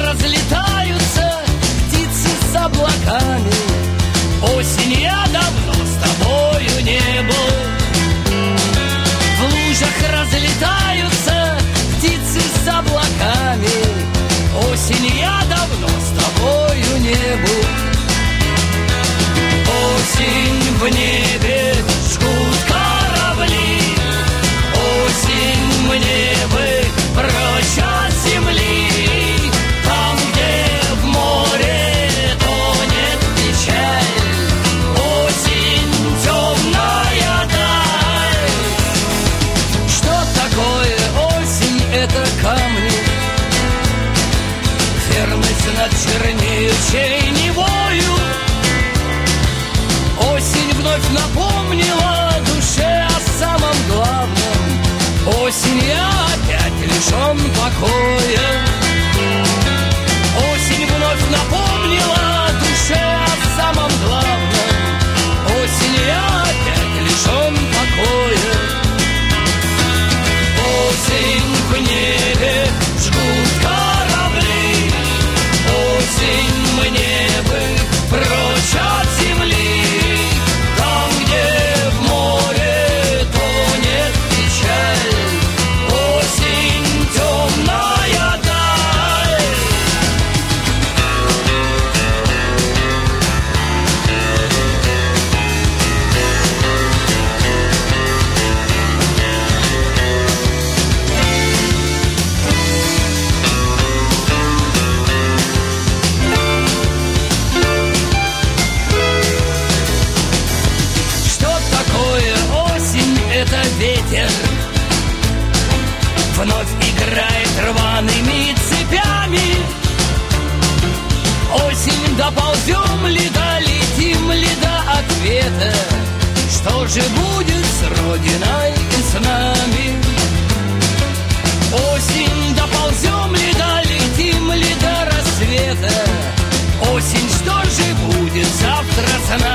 разлетаются птицы с облаками. Осень, я давно с тобою не был. В лужах разлетаются птицы с облаками. Осень, я давно с тобою не был. Осень, в небе жгут корабли. Осень, мне бы прочь от земли. Там, где в море тонет печаль. Осень, темная даль. Что такое осень? Это камни. Верность над чернеющей Невою. Осень вновь напомнила душе о самом главном. Осень, я опять лишен покоя. Осень вновь напомнила душе о самом главном. Осень, я опять лишен покоя. Осень, в небе жгут корабли. Осень, мне бы прочь от земли. Там, где в море тонет печаль. Осень, темная даль. Что такое осень? Это ветер. Вновь играет рваными цепями. Осень, доползем ли, долетим ли до ответа? Что же будет с Родиной и с нами? Осень, доползем ли, долетим ли до рассвета? Осень, что же будет завтра с нами?